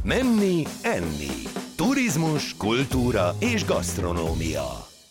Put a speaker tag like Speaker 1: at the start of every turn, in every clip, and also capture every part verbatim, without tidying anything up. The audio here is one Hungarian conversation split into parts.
Speaker 1: Menni, enni. Turizmus, kultúra és gasztronómia.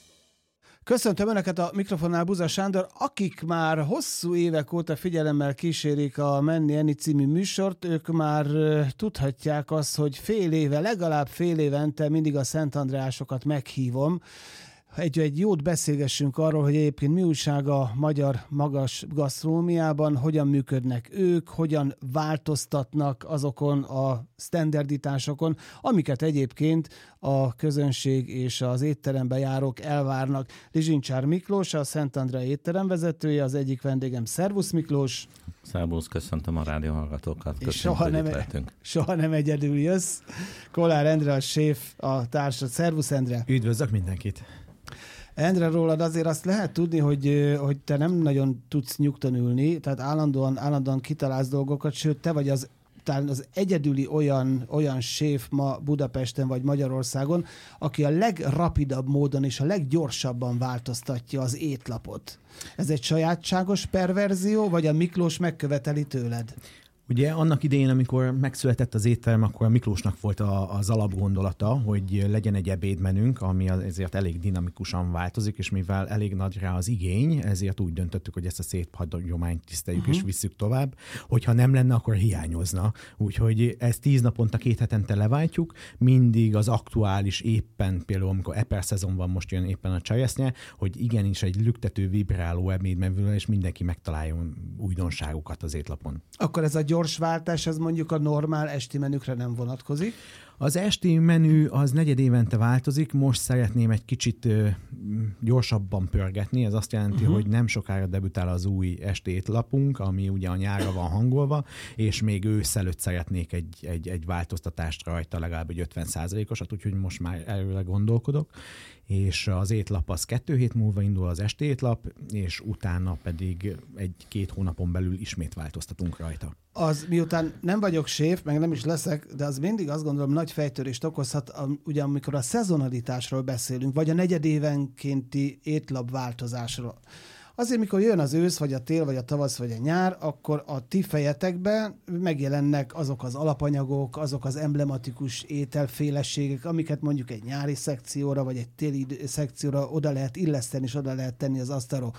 Speaker 2: Köszöntöm Önöket, a mikrofonnál Buza Sándor. Akik már hosszú évek óta figyelemmel kísérik a Menni, enni című műsort, ők már tudhatják azt, hogy fél éve, legalább fél évente mindig a Szentandreásokat meghívom. Egy, egy jót beszélgessünk arról, hogy egyébként mi újság a magyar magas gasztronómiában, hogyan működnek ők, hogyan változtatnak azokon a sztenderditásokon, amiket egyébként a közönség és az étterembe járók elvárnak. Lizsincsár Miklós, a Szentandrea étterem vezetője, az egyik vendégem. Szervusz Miklós!
Speaker 3: Szervusz, köszöntöm a rádióhallgatókat.
Speaker 2: És soha nem, soha nem egyedül jössz. Kollár Endre, a séf, a társad. Szervusz, Endre!
Speaker 4: Üdvözlök mindenkit!
Speaker 2: Endre, rólad azért azt lehet tudni, hogy, hogy te nem nagyon tudsz nyugton ülni, tehát állandóan, állandóan kitalálsz dolgokat, sőt, te vagy az, talán az egyedüli olyan, olyan séf ma Budapesten vagy Magyarországon, aki a legrapidabb módon és a leggyorsabban változtatja az étlapot. Ez egy sajátságos perverzió, vagy a Miklós megköveteli tőled?
Speaker 4: Ugye annak idején, amikor megszületett az étterem, akkor a Miklósnak volt a, az alapgondolata, hogy legyen egy ebédmenünk, ami ezért elég dinamikusan változik, és mivel elég nagy rá az igény, ezért úgy döntöttük, hogy ezt a szép hagyományt tiszteljük uh-huh. és visszük tovább. Hogyha nem lenne, akkor hiányozna. Úgyhogy ezt tíz naponta, két hetente leváltjuk, mindig az aktuális éppen, például amikor eper szezon van, most jön éppen a cseresznye, hogy igenis egy lüktető, vibráló ebédmenü, és mindenki megtaláljon újdonságokat az étlapon.
Speaker 2: Akkor ez a gyors váltás, ez mondjuk a normál esti menükre nem vonatkozik?
Speaker 4: Az esti menü az negyed évente változik, most szeretném egy kicsit ö, gyorsabban pörgetni, ez azt jelenti, uh-huh. hogy nem sokára debütál az új esti étlapunk, ami ugye a nyárra van hangolva, és még ősz előtt szeretnék egy, egy, egy változtatást rajta, legalább egy ötven százalékosat, úgyhogy most már előre gondolkodok, és az étlap az kettő hét múlva indul az esti étlap, és utána pedig egy-két hónapon belül ismét változtatunk rajta.
Speaker 2: Az miután nem vagyok séf, meg nem is leszek, de az mindig azt gondolom nagy fejtörést okozhat, ugye amikor a szezonalitásról beszélünk, vagy a negyedévenkénti étlap változásról. Azért, mikor jön az ősz, vagy a tél, vagy a tavasz, vagy a nyár, akkor a ti fejetekben megjelennek azok az alapanyagok, azok az emblematikus ételféleségek, amiket mondjuk egy nyári szekcióra, vagy egy téli szekcióra oda lehet illeszteni, és oda lehet tenni az asztalra.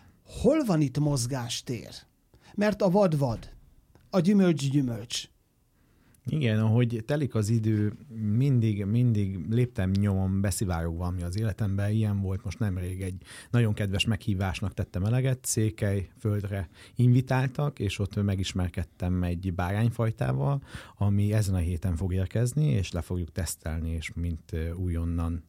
Speaker 2: Hol van itt mozgástér? Mert a vad vad. A gyümölcs gyümölcs.
Speaker 4: Igen, ahogy telik az idő, mindig, mindig léptem nyomon beszivárog valami az életemben. Ilyen volt most nemrég, egy nagyon kedves meghívásnak tettem eleget, Székelyföldre invitáltak, és ott megismerkedtem egy bárányfajtával, ami ezen a héten fog érkezni, és le fogjuk tesztelni, és mint újonnan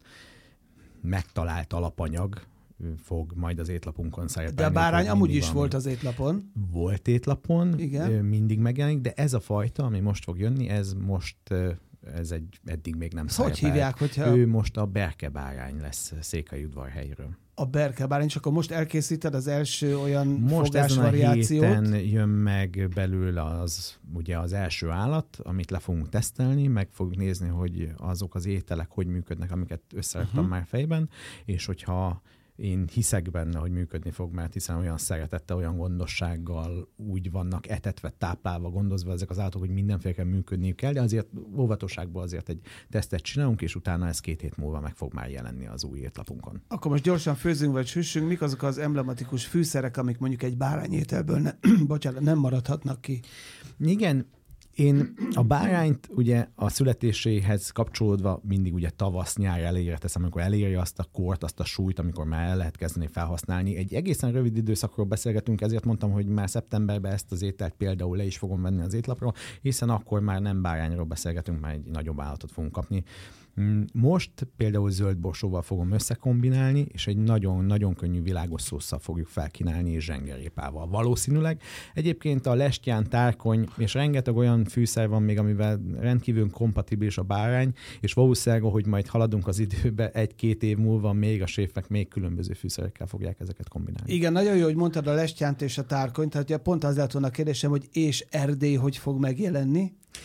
Speaker 4: megtalált alapanyag fog majd az étlapunkon szerepelni.
Speaker 2: De a bárány amúgy is van. Volt az étlapon.
Speaker 4: Volt étlapon, igen. Mindig megjelenik, de ez a fajta, ami most fog jönni, ez most, ez egy, eddig még nem szerepel.
Speaker 2: Hogy hívják, hogyha...
Speaker 4: Ő most a berke bárány lesz Székelyudvarhelyről.
Speaker 2: A berke bárány, és akkor most elkészíted az első olyan
Speaker 4: most
Speaker 2: fogásvariációt?
Speaker 4: Most ezen a héten jön meg belőle az, ugye az első állat, amit le fogunk tesztelni, meg fogjuk nézni, hogy azok az ételek hogy működnek, amiket összeraktam uh-huh. már fejben, és hogyha én hiszek benne, hogy működni fog, mert hiszen olyan szeretettel, olyan gondossággal úgy vannak etetve, táplálva, gondozva ezek az állatok, hogy mindenféleképpen működniük kell, de azért óvatosságból azért egy tesztet csinálunk, és utána ez két hét múlva meg fog már jelenni az új étlapunkon.
Speaker 2: Akkor most gyorsan főzünk vagy süssünk, mik azok az emblematikus fűszerek, amik mondjuk egy bárányételből ne, bocsánat, nem maradhatnak ki?
Speaker 4: Igen, én a bárányt ugye a születéséhez kapcsolódva mindig ugye tavasz-nyár elére teszem, amikor eléri azt a kort, azt a súlyt, amikor már el lehet kezdeni felhasználni. Egy egészen rövid időszakról beszélgetünk, ezért mondtam, hogy már szeptemberben ezt az ételt például le is fogom venni az étlapról, hiszen akkor már nem bárányról beszélgetünk, már egy nagyobb állatot fogunk kapni. Most például zöld borsóval fogom összekombinálni, és egy nagyon-nagyon könnyű világos szósszal fogjuk felkínálni, és zsengerépával. Valószínűleg egyébként a lestján, tárkony, és rengeteg olyan fűszer van még, amivel rendkívül kompatibilis a bárány, és valószínűleg, hogy majd haladunk az időbe, egy-két év múlva még a séfek még különböző fűszerekkel fogják ezeket kombinálni.
Speaker 2: Igen, nagyon jó, hogy mondtad a lestjánt és a tárkonyt, tehát pont az lett volna a kérdésem, hogy és Erdély hogy fog megjelenni?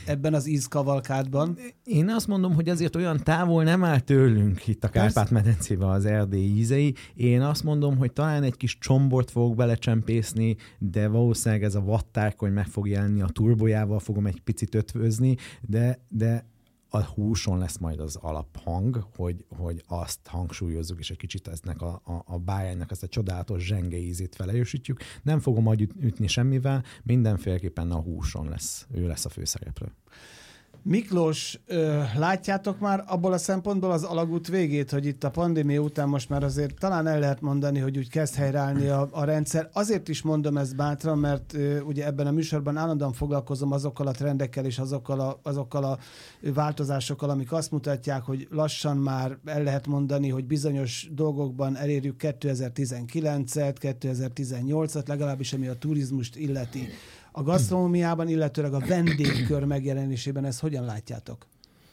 Speaker 2: ebben az ízkavalkádban?
Speaker 4: Én azt mondom, hogy azért olyan távol nem áll tőlünk itt a Kárpát-medencében az erdélyi ízei. Én azt mondom, hogy talán egy kis csombort fogok belecsempészni, de valószínűleg ez a vattárkony meg fog jelenni, a turbójával fogom egy picit ötvözni, de, de a húson lesz majd az alaphang, hogy, hogy azt hangsúlyozzuk, és egy kicsit eznek a, a, a báránynak ezt a csodálatos zsenge ízét felerősítjük. Nem fogom agy ütni semmivel, mindenféleképpen a húson lesz. Ő lesz a főszereplő.
Speaker 2: Miklós, ö, látjátok már abból a szempontból az alagút végét, hogy itt a pandémia után most már azért talán el lehet mondani, hogy úgy kezd helyreállni a, a rendszer. Azért is mondom ezt bátran, mert ö, ugye ebben a műsorban állandóan foglalkozom azokkal a trendekkel és azokkal a, azokkal a változásokkal, amik azt mutatják, hogy lassan már el lehet mondani, hogy bizonyos dolgokban elérjük kétezer-tizenkilencet, kétezer-tizennyolcat, legalábbis ami a turizmust illeti. A gasztronómiában, illetőleg a vendégkör megjelenésében ezt hogyan látjátok?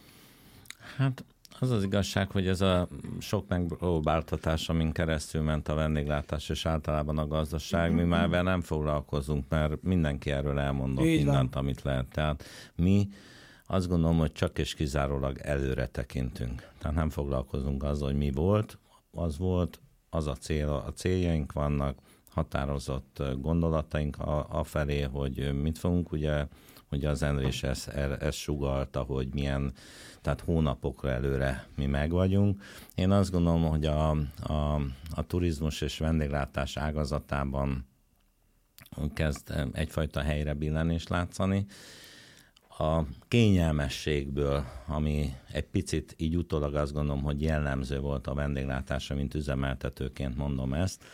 Speaker 3: Hát az az igazság, hogy ez a sok megpróbáltatás, amin keresztül ment a vendéglátás, és általában a gazdaság, mi már vele nem foglalkozunk, mert mindenki erről elmondott
Speaker 2: Így
Speaker 3: mindent,
Speaker 2: van.
Speaker 3: amit lehet. Tehát mi azt gondolom, hogy csak és kizárólag előre tekintünk. Tehát nem foglalkozunk azzal, hogy mi volt, az volt, az a cél, a céljaink vannak, határozott gondolataink afelé, hogy mit fogunk, ugye, ugye az Endrés ezt, ezt sugallta, hogy milyen, tehát hónapokra előre mi megvagyunk. Én azt gondolom, hogy a, a, a turizmus és vendéglátás ágazatában kezd egyfajta helyre billenést látszani. A kényelmességből, ami egy picit így utólag azt gondolom, hogy jellemző volt a vendéglátásra, mint üzemeltetőként mondom ezt,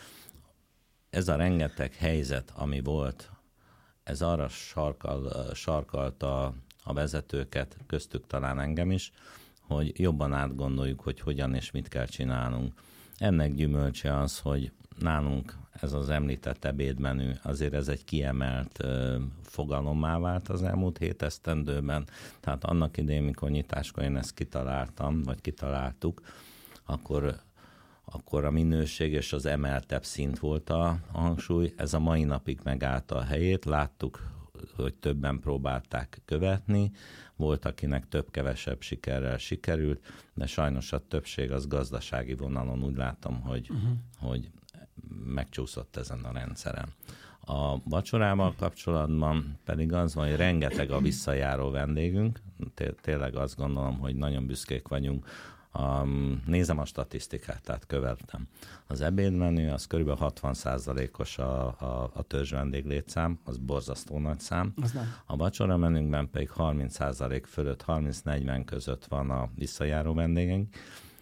Speaker 3: ez a rengeteg helyzet, ami volt, ez arra sarkal, sarkalta a vezetőket, köztük talán engem is, hogy jobban átgondoljuk, hogy hogyan és mit kell csinálnunk. Ennek gyümölcse az, hogy nálunk ez az említett ebédmenü, azért ez egy kiemelt ö, fogalommá vált az elmúlt hét esztendőben. Tehát annak idején, mikor nyitáskor én ezt kitaláltam, vagy kitaláltuk, akkor akkor a minőség és az emeltebb szint volt a hangsúly. Ez a mai napig megállt a helyét. Láttuk, hogy többen próbálták követni. Volt, akinek több-kevesebb sikerrel sikerült, de sajnos a többség az gazdasági vonalon úgy látom, hogy, uh-huh. hogy megcsúszott ezen a rendszeren. A vacsorával kapcsolatban pedig az van, hogy rengeteg a visszajáró vendégünk. Tényleg azt gondolom, hogy nagyon büszkék vagyunk. Um, nézem a statisztikát, tehát követem. Az ebédmenü az kb. hatvan százalékos a, a, a törzs vendéglétszám, az borzasztó nagy szám. A vacsora menünkben pedig harminc százalék fölött, harminc-negyven között van a visszajáró vendégeink.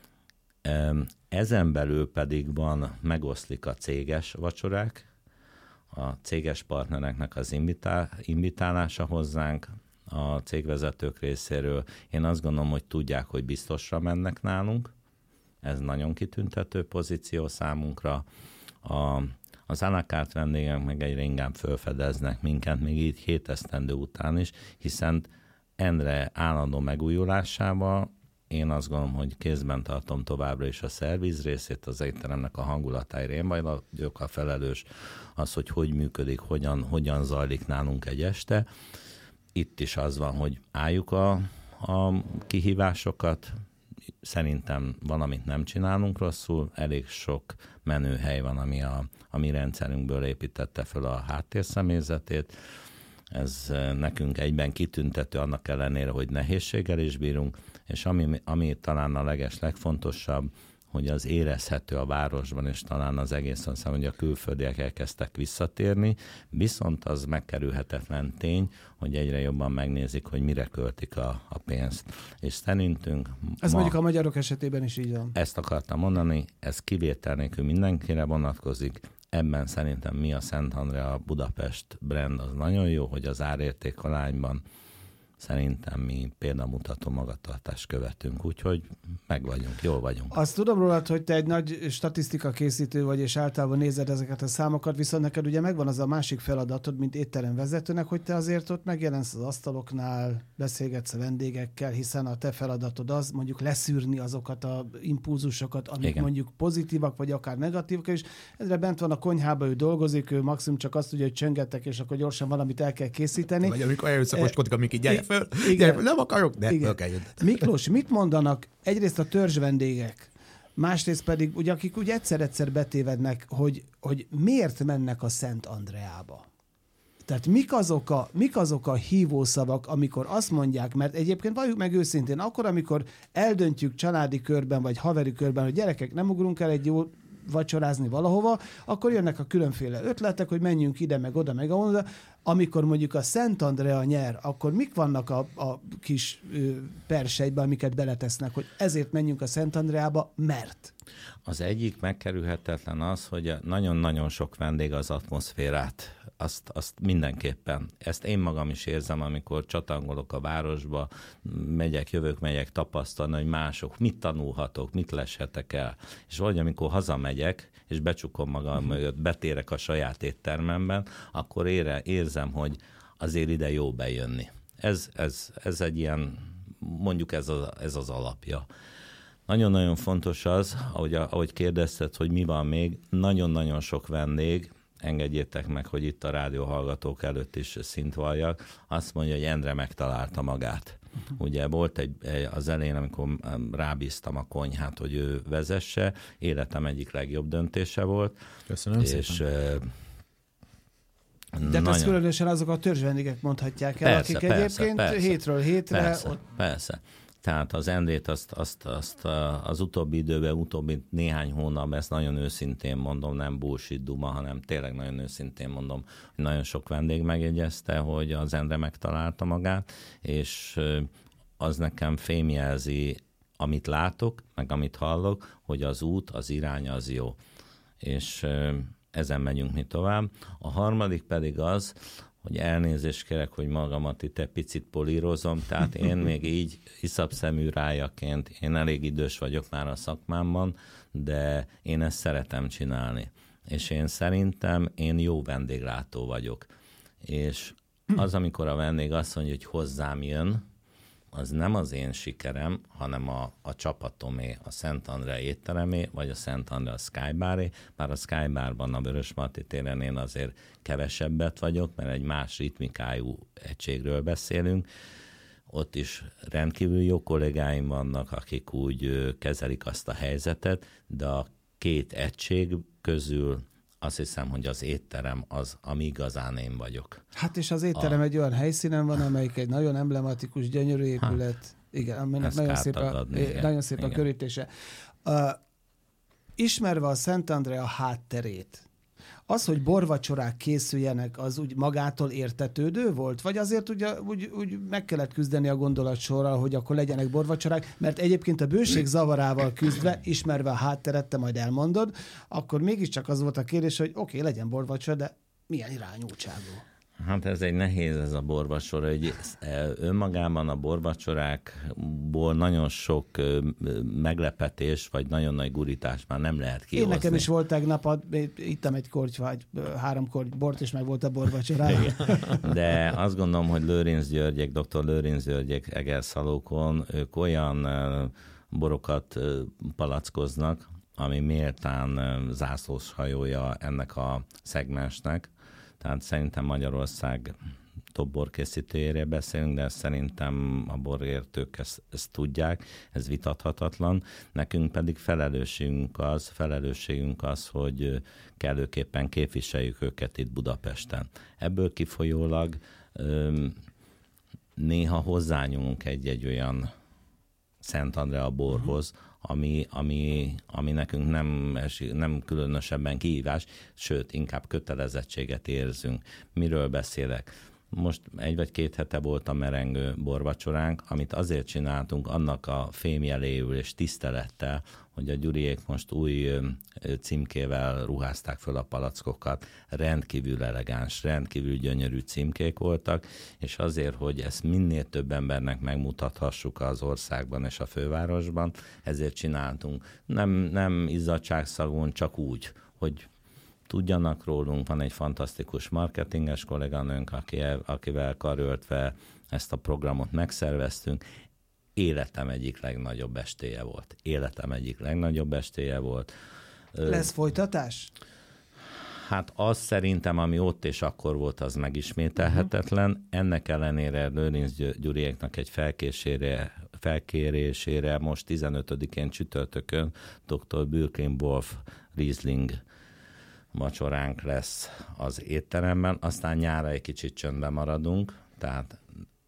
Speaker 3: Um, ezen belül pedig van, megoszlik a céges vacsorák, a céges partnereknek az invitál, invitálása hozzánk, a cégvezetők részéről. Én azt gondolom, hogy tudják, hogy biztosra mennek nálunk. Ez nagyon kitüntető pozíció számunkra. A, az à la carte vendégek meg egyre inkább felfedeznek minket, még így hét esztendő után is, hiszen Endre állandó megújulásával én azt gondolom, hogy kézben tartom továbbra is a szerviz részét, az étteremnek a hangulatáért. Én majd vagyok a felelős az, hogy hogy működik, hogyan, hogyan zajlik nálunk egy este. Itt is az van, hogy álljuk a, a kihívásokat, szerintem valamit nem csinálunk rosszul, elég sok menőhely van, ami a, a mi rendszerünkből építette föl a háttérszemélyzetét. Ez nekünk egyben kitüntető, annak ellenére, hogy nehézséggel is bírunk, és ami, ami talán a leges legfontosabb, hogy az érezhető a városban, és talán az egészen szám, hogy a külföldiek elkezdtek visszatérni, viszont az megkerülhetetlen tény, hogy egyre jobban megnézik, hogy mire költik a, a pénzt. És szerintünk...
Speaker 2: Ez
Speaker 3: ma,
Speaker 2: mondjuk a magyarok esetében is így van.
Speaker 3: Ezt akartam mondani, ez kivétel nélkül mindenkire vonatkozik. Ebben szerintem mi a Szent Andrea Budapest brand az nagyon jó, hogy az árérték alányban szerintem mi példamutató magatartást követünk, úgyhogy meg vagyunk, jól vagyunk.
Speaker 2: Azt tudom rólad, hogy te egy nagy statisztika készítő vagy, és általában nézed ezeket a számokat, viszont neked ugye megvan az a másik feladatod, mint étteremvezetőnek, hogy te azért ott megjelensz az asztaloknál, beszélgetsz a vendégekkel, hiszen a te feladatod az mondjuk leszűrni azokat a impulzusokat, amik Igen. mondjuk pozitívak, vagy akár negatívak, és ezre bent van a konyhába, ő dolgozik, ő maximum csak azt tudja, hogy csöngettek, és akkor gyorsan valamit el kell készíteni.
Speaker 4: Vagy amikor előszakoskodok, amik így gyere, föl. Gyere föl. Nem akarok, de föl kell jönni.
Speaker 2: Miklós, mit mondanak egyrészt a törzs vendégek, másrészt pedig, ugye, akik úgy egyszer-egyszer betévednek, hogy, hogy miért mennek a Szent Andreába? Tehát mik azok, a, mik azok a hívószavak, amikor azt mondják, mert egyébként valljuk meg őszintén, akkor, amikor eldöntjük családi körben, vagy haveri körben, hogy gyerekek, nem ugrunk el egy jó vacsorázni valahova, akkor jönnek a különféle ötletek, hogy menjünk ide, meg oda, meg oda. Amikor mondjuk a Szent Andrea nyer, akkor mik vannak a, a kis ö, persejben, amiket beletesznek, hogy ezért menjünk a Szent Andreába, mert?
Speaker 3: Az egyik megkerülhetetlen az, hogy nagyon-nagyon sok vendég az atmoszférát, azt, azt mindenképpen. Ezt én magam is érzem, amikor csatangolok a városba, megyek, jövök, megyek tapasztalni, hogy mások mit tanulhatok, mit leshetek el. És vagy amikor hazamegyek, és becsukom magam mögött, betérek a saját éttermemben, akkor ére, érzem, hogy azért ide jó bejönni. Ez, ez, ez egy ilyen, mondjuk ez az, ez az alapja. Nagyon-nagyon fontos az, ahogy, ahogy kérdezted, hogy mi van még, nagyon-nagyon sok vendég, engedjétek meg, hogy itt a rádióhallgatók előtt is szint valljak, azt mondja, hogy Endre megtalálta magát. Ugye volt egy, az elején, amikor rábíztam a konyhát, hogy ő vezesse, életem egyik legjobb döntése volt.
Speaker 4: Köszönöm
Speaker 3: és,
Speaker 4: szépen.
Speaker 2: De nagyon... ezt különösen azok a törzsvendégek mondhatják el, persze, akik persze, egyébként persze, hétről hétre...
Speaker 3: Persze,
Speaker 2: ott...
Speaker 3: persze. Tehát az Endrét azt, azt, azt az utóbbi időben, utóbbi néhány hónap, ezt nagyon őszintén mondom, nem bullshit duma, hanem tényleg nagyon őszintén mondom, hogy nagyon sok vendég megjegyezte, hogy az Endre megtalálta magát, és az nekem fémjelzi, amit látok, meg amit hallok, hogy az út, az irány az jó. És ezen megyünk mi tovább. A harmadik pedig az, hogy elnézést kérek, hogy magamat itt egy picit polírozom, tehát én még így iszapszemű rájaként, én elég idős vagyok már a szakmámban, de én ezt szeretem csinálni. És én szerintem én jó vendéglátó vagyok. És az, amikor a vendég azt mondja, hogy hozzám jön, az nem az én sikerem, hanem a, a csapatomé, a Szent Andrea étteremé, vagy a Szent Andrea Skybaré. Bár a Skybarban a Vörösmarty téren én azért kevesebbet vagyok, mert egy más ritmikájú egységről beszélünk. Ott is rendkívül jó kollégáim vannak, akik úgy kezelik azt a helyzetet, de a két egység közül azt hiszem, hogy az étterem az, ami igazán én vagyok.
Speaker 2: Hát és az étterem a... egy olyan helyszínen van, amelyik egy nagyon emblematikus, gyönyörű épület. Hát, igen, aminek nagyon szép, a, adni, igen, nagyon szép igen. a körítése. Uh, ismerve a Szent Andrea hátterét, az, hogy borvacsorák készüljenek, az úgy magától értetődő volt? Vagy azért ugye, úgy, úgy meg kellett küzdeni a gondolatsorral, hogy akkor legyenek borvacsorák, mert egyébként a bőség zavarával küzdve, ismerve a hátteret, te majd elmondod, akkor mégiscsak az volt a kérdés, hogy oké, okay, legyen borvacsora, de milyen irányultságú?
Speaker 3: Hát ez egy nehéz ez a borvacsora, hogy önmagában a borvacsorákból nagyon sok meglepetés, vagy nagyon nagy gurítás már nem lehet kihozni.
Speaker 2: Én nekem is volt tegnap, ittam egy korty, vagy három korty bort, és meg volt a borvacsorám.
Speaker 3: De azt gondolom, hogy Lőrinc Györgyek, dr. Lőrinc Györgyek Egerszalókon, ők olyan borokat palackoznak, ami méltán zászlós hajója ennek a szegmensnek. Tehát szerintem Magyarország top borkészítőjére beszélünk, de szerintem a borértők ezt, ezt tudják, ez vitathatatlan. Nekünk pedig felelősségünk az, felelősségünk az, hogy kellőképpen képviseljük őket itt Budapesten. Ebből kifolyólag néha hozzányúlunk egy-egy olyan Szent Andrea borhoz, ami, ami, ami nekünk nem, nem különösebben kihívás, sőt, inkább kötelezettséget érzünk. Miről beszélek? Most egy vagy két hete volt a merengő borvacsoránk, amit azért csináltunk annak a fémjeléül és tisztelettel, hogy a Gyuriék most új címkével ruházták föl a palackokat, rendkívül elegáns, rendkívül gyönyörű címkék voltak, és azért, hogy ezt minél több embernek megmutathassuk az országban és a fővárosban, ezért csináltunk. Nem, nem izzadságszagúan, csak úgy, hogy tudjanak rólunk, van egy fantasztikus marketinges kolléganőnk, aki, akivel karöltve ezt a programot megszerveztünk. Életem egyik legnagyobb estéje volt. Életem egyik legnagyobb estéje volt.
Speaker 2: Lesz folytatás?
Speaker 3: Hát az szerintem, ami ott és akkor volt, az megismételhetetlen. Uh-huh. Ennek ellenére Lőrinc Gyuriéknak egy felkésére, felkérésére most tizenötödikén csütörtökön doktor Birkenwolf Riesling vacsoránk lesz az étteremben, aztán nyára egy kicsit csöndben maradunk, tehát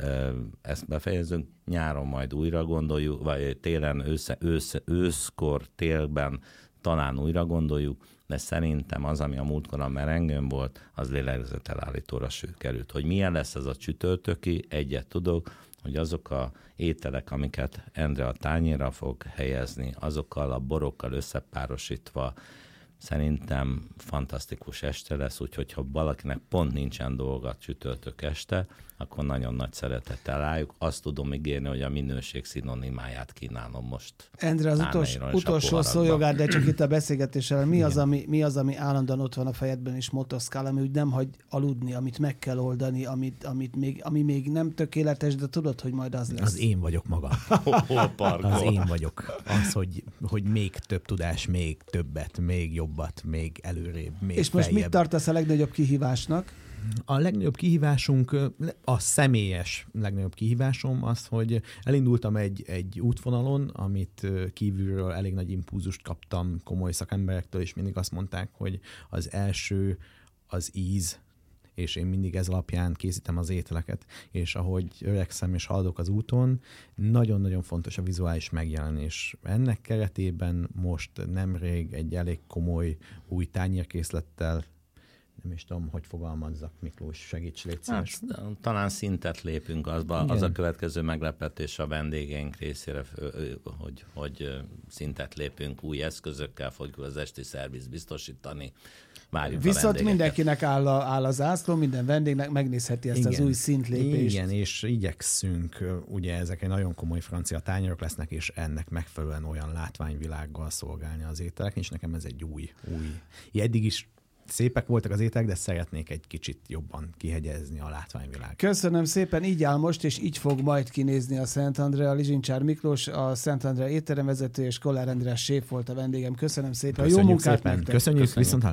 Speaker 3: ezt befejezünk, nyáron majd újra gondoljuk, vagy télen, ősz, ősz, őszkor, télben talán újra gondoljuk, de szerintem az, ami a múltkor a merengőn volt, az lélegzetelállítóra került. Hogy milyen lesz ez a csütörtöki, egyet tudok, hogy azok a ételek, amiket Endre a tányérra fog helyezni, azokkal a borokkal összepárosítva, szerintem fantasztikus este lesz, úgyhogy ha valakinek pont nincsen dolga csütörtök este, akkor nagyon nagy szeretettel álljuk. Azt tudom ígérni, hogy a minőség szinonimáját kínálom most.
Speaker 2: Endre, az utolsó, utolsó szójogár, de csak itt a beszélgetéssel, mi az, ami, mi az, ami állandóan ott van a fejedben és motoszkál, ami úgy nem hagy aludni, amit meg kell oldani, amit, amit még, ami még nem tökéletes, de tudod, hogy majd az lesz.
Speaker 4: Az én vagyok magam. Az én vagyok. Az, hogy, hogy még több tudás, még többet, még jobbat, még előrébb, még
Speaker 2: És most
Speaker 4: feljebb.
Speaker 2: mit tartasz a legnagyobb kihívásnak?
Speaker 4: A legnagyobb kihívásunk, a személyes legnagyobb kihívásom az, hogy elindultam egy, egy útvonalon, amit kívülről elég nagy impulzust kaptam komoly szakemberektől, és mindig azt mondták, hogy az első az íz, és én mindig ez alapján készítem az ételeket, és ahogy öregszem és haladok az úton, nagyon-nagyon fontos a vizuális megjelenés. Ennek keretében most nemrég egy elég komoly új tányérkészlettel, nem is tudom, hogy fogalmazzak, Miklós, segíts, légy szíves.
Speaker 3: Hát, talán szintet lépünk azba. Igen. Az a következő meglepetés a vendégeink részére, hogy, hogy szintet lépünk, új eszközökkel fogjuk az esti szerviz biztosítani. Várjuk
Speaker 2: Viszont mindenkinek áll, a, áll az zászló, minden vendégnek megnézheti ezt
Speaker 4: Igen.
Speaker 2: az új szintlépést.
Speaker 4: Igen, és igyekszünk, ugye ezek egy nagyon komoly francia tányérok lesznek, és ennek megfelelően olyan látványvilággal szolgálni az ételek, és nekem ez egy új, új. Eddig is szépek voltak az ételek, de szeretnék egy kicsit jobban kihegyezni a látványvilág.
Speaker 2: Köszönöm szépen, így áll most, és így fog majd kinézni a Szent Andrea. Lizsincsár Miklós, a Szent Andrea étteremvezető, és Kollár András séf volt a vendégem. Köszönöm szépen.
Speaker 4: Köszönjük
Speaker 2: Jó munkát
Speaker 4: szépen.
Speaker 2: nektek.
Speaker 4: Köszönjük, Köszönjük. Viszont